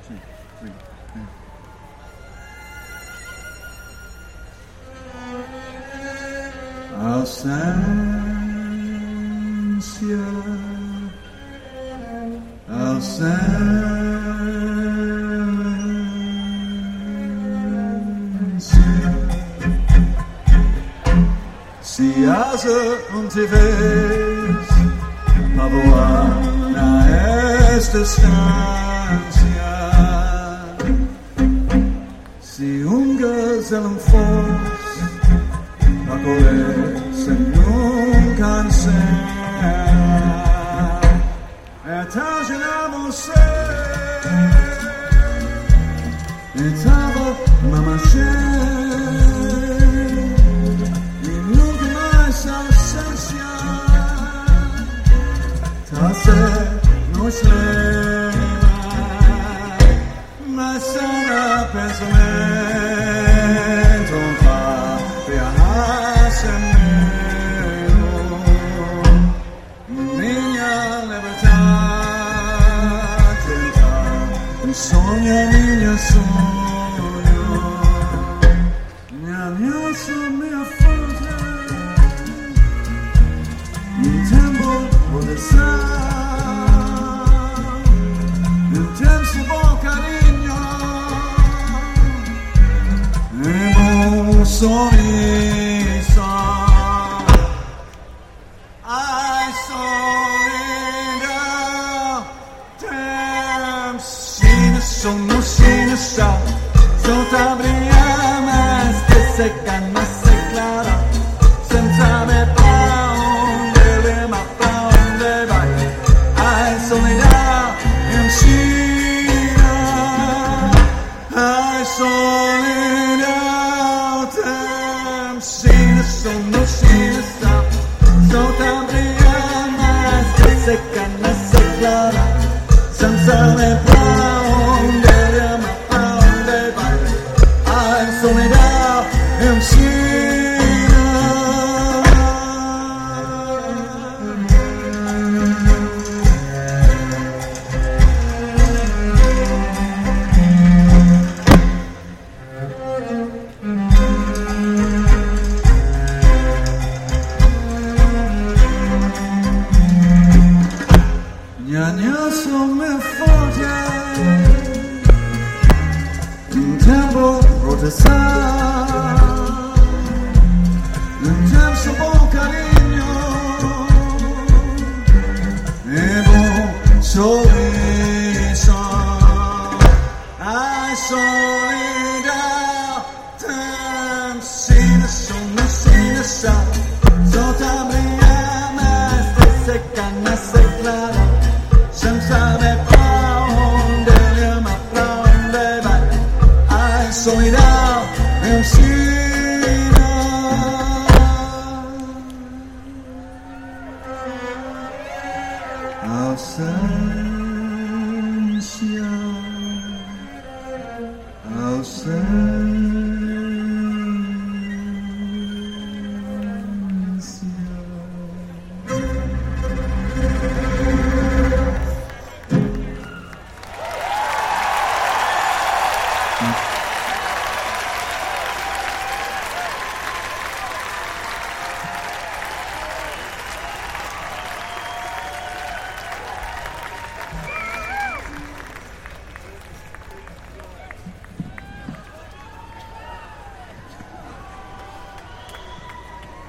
Ausencia, ausencia. Si hace un te ves, pavoar a esta estancia. Si ungas el enforce, a correr se nunca enseña. Imaginamos estaba mamá y nunca más ausencia. Tase no es más sana pensamiento para viajar sin niña libertad tentar soña niña soño niña soña fuerte un tempo de sal intenso cariño sorriso I solidar sono sinistra, sotto brillar más que seca, más clara, senza me pa' onde vai, ai soledad in China, ai soledad sono sinistra, sotto brillar más que seca, más clara, senza me pa' soledad en China. Ñañazo me foglia un tempo protestar